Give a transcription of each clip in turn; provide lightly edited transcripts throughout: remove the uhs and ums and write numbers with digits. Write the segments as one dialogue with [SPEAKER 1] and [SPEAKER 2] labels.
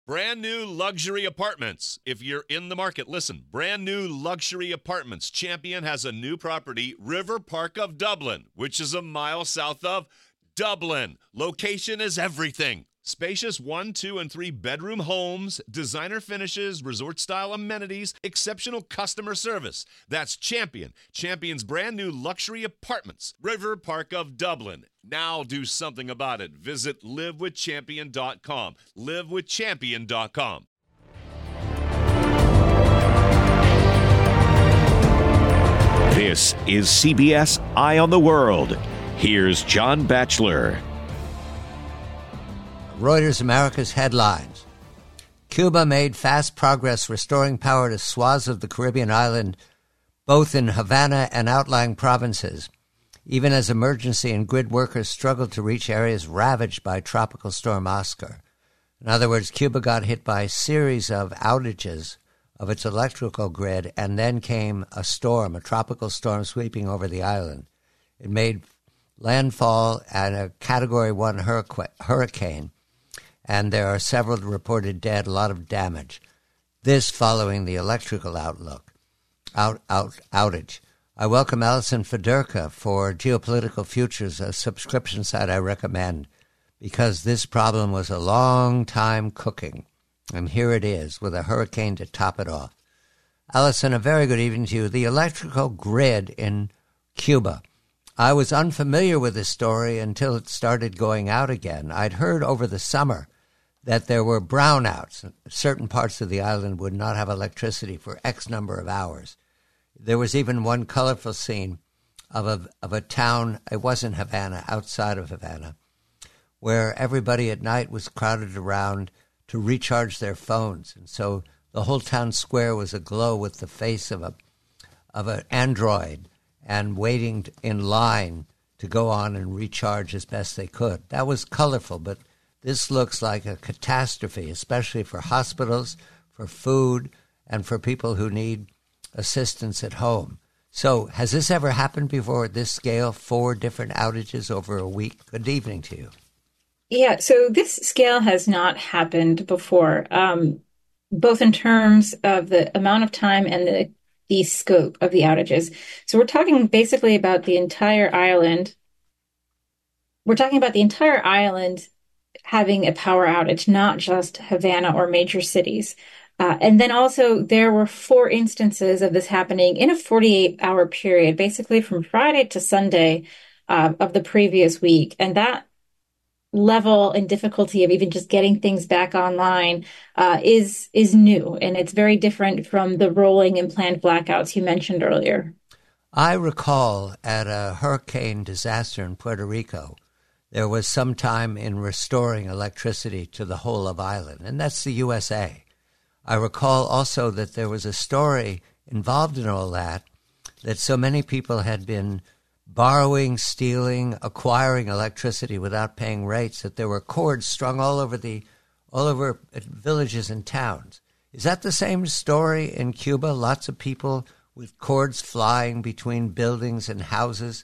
[SPEAKER 1] Brand new luxury apartments. If you're in the market, listen. Brand new luxury apartments. Champion has a new property, River Park of Dublin, which is a mile south of Dublin. Location is everything. Spacious 1, 2, and 3 bedroom homes, designer finishes, resort-style amenities, exceptional customer service. That's Champion. Champion's brand new luxury apartments, River Park of Dublin. Now do something about it. Visit livewithchampion.com. livewithchampion.com.
[SPEAKER 2] This is CBS Eye on the World. Here's John Batchelor.
[SPEAKER 3] Reuters America's headlines. Cuba made fast progress restoring power to swaths of the Caribbean island, both in Havana and outlying provinces, even as emergency and grid workers struggled to reach areas ravaged by Tropical Storm Oscar. In other words, Cuba got hit by a series of outages of its electrical grid, and then came a storm, a tropical storm sweeping over the island. It made landfall at a Category 1 hurricane, and there are several reported dead, a lot of damage. This following the electrical outage. I welcome Alison Federka for Geopolitical Futures, a subscription site I recommend, because this problem was a long time cooking. And here it is, with a hurricane to top it off. Alison, a very good evening to you. The electrical grid in Cuba. I was unfamiliar with this story until it started going out again. I'd heard over the summer that there were brownouts. Certain parts of the island would not have electricity for X number of hours. There was even one colorful scene of a town, it wasn't Havana, outside of Havana, where everybody at night was crowded around to recharge their phones. And so the whole town square was aglow with the face of an android and waiting in line to go on and recharge as best they could. That was colorful, but this looks like a catastrophe, especially for hospitals, for food, and for people who need assistance at home. So has this ever happened before at this scale, 4 different outages over a week? Good evening to you.
[SPEAKER 4] Yeah, so this scale has not happened before, both in terms of the amount of time and the scope of the outages. So we're talking basically about the entire island. We're talking about the entire island having a power outage, not just Havana or major cities. And then also there were 4 instances of this happening in a 48-hour period, basically from Friday to Sunday of the previous week. And that level and difficulty of even just getting things back online is new, and it's very different from the rolling and planned blackouts you mentioned earlier.
[SPEAKER 3] I recall at a hurricane disaster in Puerto Rico, there was some time in restoring electricity to the whole of island, and that's the USA. I recall also that there was a story involved in all that so many people had been borrowing, stealing, acquiring electricity without paying rates, that there were cords strung all over villages and towns. Is that the same story in Cuba? Lots of people with cords flying between buildings and houses.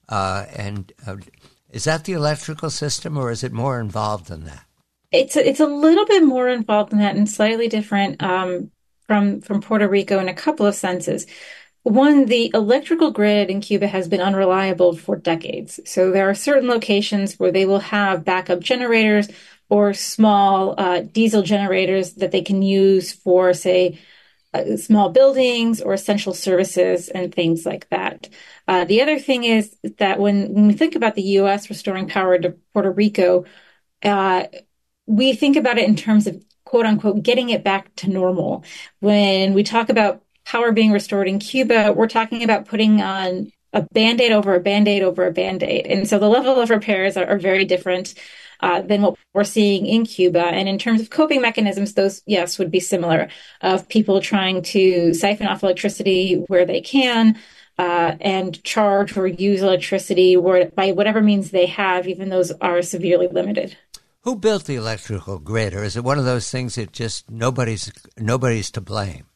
[SPEAKER 3] Is that the electrical system, or is it more involved than that?
[SPEAKER 4] It's a little bit more involved than that and slightly different from Puerto Rico in a couple of senses. One, the electrical grid in Cuba has been unreliable for decades. So there are certain locations where they will have backup generators or small diesel generators that they can use for, say, small buildings or essential services and things like that. The other thing is that when we think about the U.S. restoring power to Puerto Rico, we think about it in terms of, quote unquote, getting it back to normal. When we talk about power being restored in Cuba, we're talking about putting on a Band-Aid over a Band-Aid over a Band-Aid. And so the level of repairs are very different than what we're seeing in Cuba. And in terms of coping mechanisms, those, yes, would be similar, of people trying to siphon off electricity where they can and charge or use electricity by whatever means they have, even those are severely limited.
[SPEAKER 3] Who built the electrical grid, or is it one of those things that just nobody's to blame?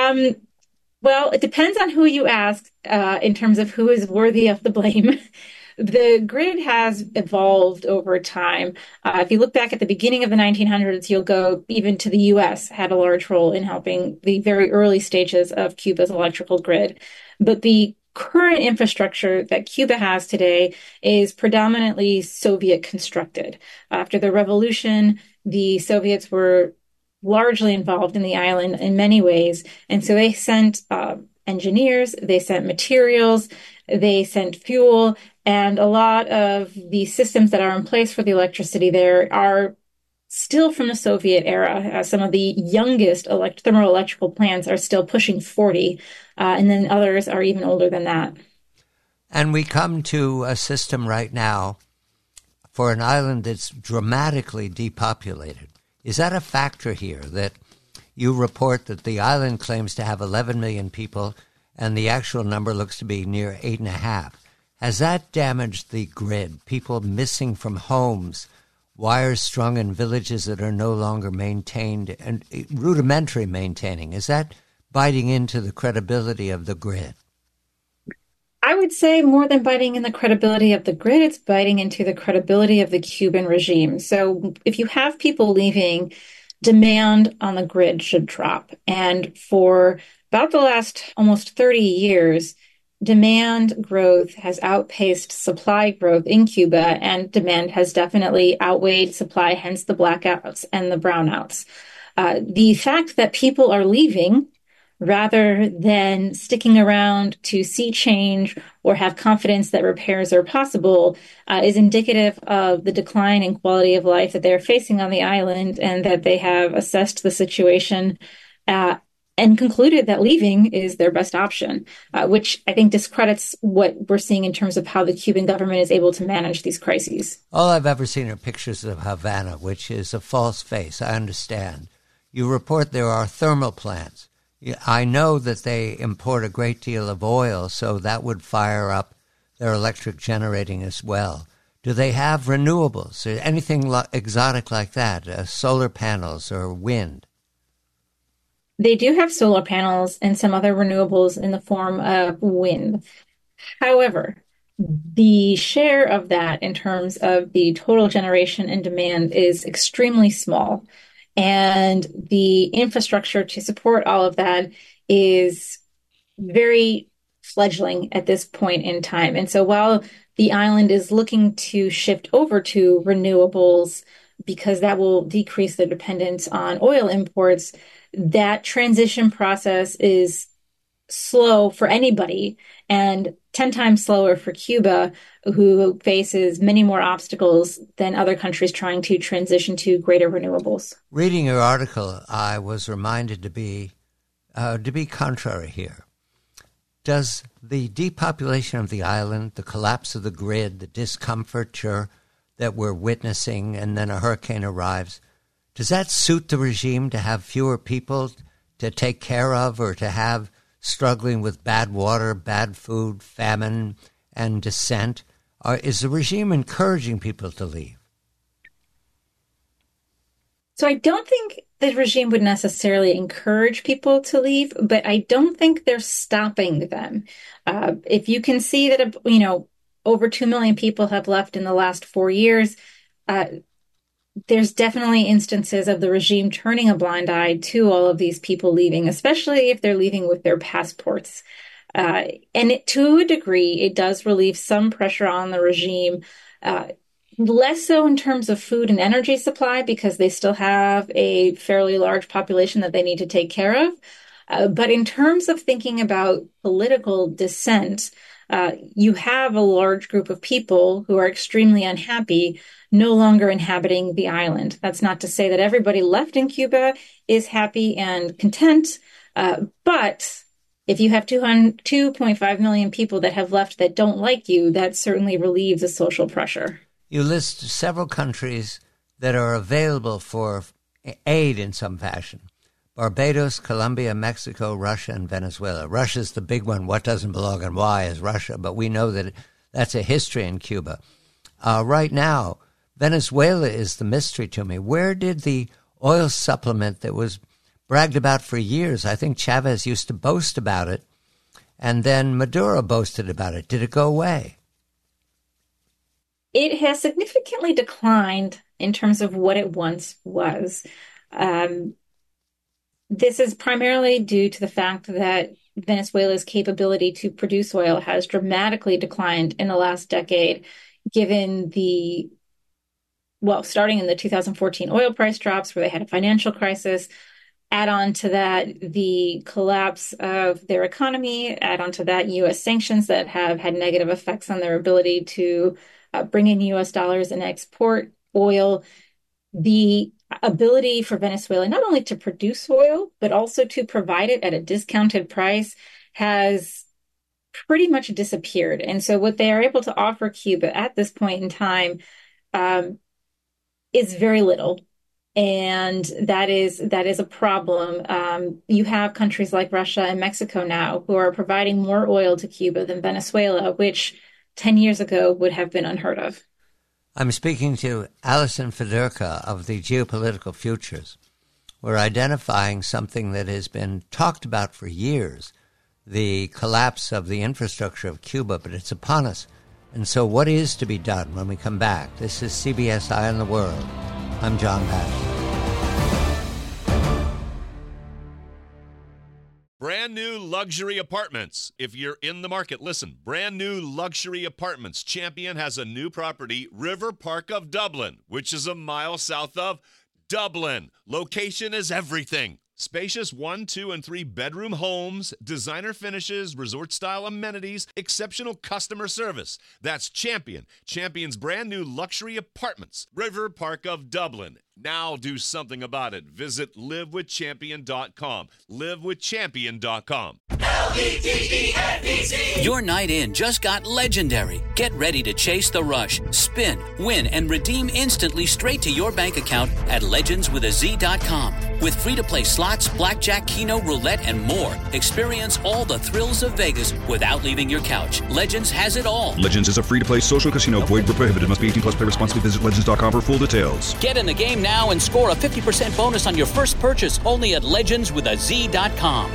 [SPEAKER 4] Well, it depends on who you ask in terms of who is worthy of the blame. The grid has evolved over time. If you look back at the beginning of the 1900s, you'll go even to the U.S. had a large role in helping the very early stages of Cuba's electrical grid. But the current infrastructure that Cuba has today is predominantly Soviet constructed. After the revolution, the Soviets were largely involved in the island in many ways. And so they sent engineers, they sent materials, they sent fuel, and a lot of the systems that are in place for the electricity there are still from the Soviet era. Some of the youngest thermoelectrical plants are still pushing 40, and then others are even older than that.
[SPEAKER 3] And we come to a system right now for an island that's dramatically depopulated. Is that a factor here, that you report that the island claims to have 11 million people and the actual number looks to be near 8.5? Has that damaged the grid? People missing from homes, wires strung in villages that are no longer maintained, and rudimentary maintaining. Is that biting into the credibility of the grid?
[SPEAKER 4] I would say more than biting in the credibility of the grid, it's biting into the credibility of the Cuban regime. So if you have people leaving, demand on the grid should drop. And for about the last almost 30 years, demand growth has outpaced supply growth in Cuba, and demand has definitely outweighed supply, hence the blackouts and the brownouts. The fact that people are leaving rather than sticking around to see change or have confidence that repairs are possible is indicative of the decline in quality of life that they're facing on the island, and that they have assessed the situation and concluded that leaving is their best option, which I think discredits what we're seeing in terms of how the Cuban government is able to manage these crises.
[SPEAKER 3] All I've ever seen are pictures of Havana, which is a false face, I understand. You report there are thermal plants. I know that they import a great deal of oil, so that would fire up their electric generating as well. Do they have renewables or anything exotic like that, solar panels or wind?
[SPEAKER 4] They do have solar panels and some other renewables in the form of wind. However, the share of that in terms of the total generation and demand is extremely small. And the infrastructure to support all of that is very fledgling at this point in time. And so while the island is looking to shift over to renewables because that will decrease the dependence on oil imports, that transition process is slow for anybody and 10 times slower for Cuba, who faces many more obstacles than other countries trying to transition to greater renewables.
[SPEAKER 3] Reading your article, I was reminded to be contrary here. Does the depopulation of the island, the collapse of the grid, the discomfiture that we're witnessing, and then a hurricane arrives, does that suit the regime to have fewer people to take care of or to have struggling with bad water, bad food, famine, and dissent? Or is the regime encouraging people to leave?
[SPEAKER 4] So I don't think the regime would necessarily encourage people to leave, but I don't think they're stopping them. If you can see that, over 2 million people have left in the last 4 years, there's definitely instances of the regime turning a blind eye to all of these people leaving, especially if they're leaving with their passports. To a degree, it does relieve some pressure on the regime, less so in terms of food and energy supply, because they still have a fairly large population that they need to take care of. But in terms of thinking about political dissent, you have a large group of people who are extremely unhappy no longer inhabiting the island. That's not to say that everybody left in Cuba is happy and content, but if you have 2.5 million people that have left that don't like you, that certainly relieves the social pressure.
[SPEAKER 3] You list several countries that are available for aid in some fashion. Barbados, Colombia, Mexico, Russia, and Venezuela. Russia's the big one. What doesn't belong and why is Russia, but we know that that's a history in Cuba. Right now, Venezuela is the mystery to me. Where did the oil supplement that was bragged about for years? I think Chavez used to boast about it, and then Maduro boasted about it. Did it go away?
[SPEAKER 4] It has significantly declined in terms of what it once was. This is primarily due to the fact that Venezuela's capability to produce oil has dramatically declined in the last decade, given starting in the 2014 oil price drops where they had a financial crisis. Add on to that the collapse of their economy, add on to that U.S. sanctions that have had negative effects on their ability to bring in U.S. dollars and export oil. The ability for Venezuela not only to produce oil, but also to provide it at a discounted price has pretty much disappeared. And so what they are able to offer Cuba at this point in time is very little. And that is a problem. You have countries like Russia and Mexico now who are providing more oil to Cuba than Venezuela, which 10 years ago would have been unheard of.
[SPEAKER 3] I'm speaking to Alison Fedorka of the Geopolitical Futures. We're identifying something that has been talked about for years, the collapse of the infrastructure of Cuba, but it's upon us. And so what is to be done when we come back? This is CBS Eye on the World. I'm John Batchelor.
[SPEAKER 1] Brand new luxury apartments. If you're in the market, listen. Brand new luxury apartments. Champion has a new property, River Park of Dublin, which is a mile south of Dublin. Location is everything. Spacious 1, 2, and 3 bedroom homes, designer finishes, resort-style amenities, exceptional customer service. That's Champion. Champion's brand new luxury apartments, River Park of Dublin. Now do something about it. Visit livewithchampion.com. livewithchampion.com.
[SPEAKER 5] LVTENBC. Your night in just got legendary. Get ready to chase the rush, spin, win, and redeem instantly straight to your bank account at legendswithaz.com. With free-to-play slots, blackjack, keno, roulette, and more. Experience all the thrills of Vegas without leaving your couch. Legends has it all.
[SPEAKER 6] Legends is a free-to-play social casino. Void where prohibited. Must be 18 plus. Play responsibly. Visit legends.com for full details.
[SPEAKER 5] Get in the game now and score a 50% bonus on your first purchase only at legendswithaz.com.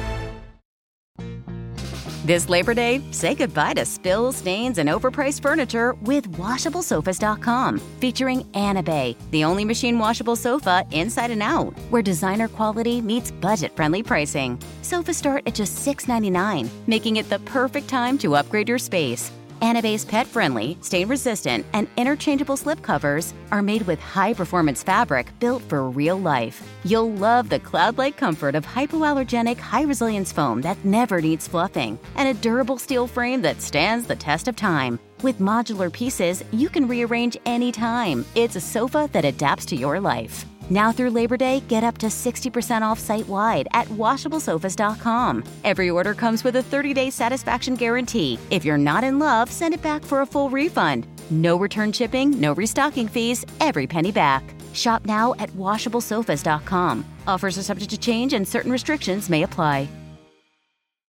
[SPEAKER 7] This Labor Day, say goodbye to spills, stains, and overpriced furniture with WashableSofas.com. Featuring Anabay, the only machine washable sofa inside and out, where designer quality meets budget-friendly pricing. Sofas start at just $6.99, making it the perfect time to upgrade your space. Anabay's pet-friendly, stain-resistant, and interchangeable slipcovers are made with high-performance fabric built for real life. You'll love the cloud-like comfort of hypoallergenic, high-resilience foam that never needs fluffing, and a durable steel frame that stands the test of time. With modular pieces, you can rearrange anytime. It's a sofa that adapts to your life. Now through Labor Day, get up to 60% off site-wide at WashableSofas.com. Every order comes with a 30-day satisfaction guarantee. If you're not in love, send it back for a full refund. No return shipping, no restocking fees, every penny back. Shop now at WashableSofas.com. Offers are subject to change and certain restrictions may apply.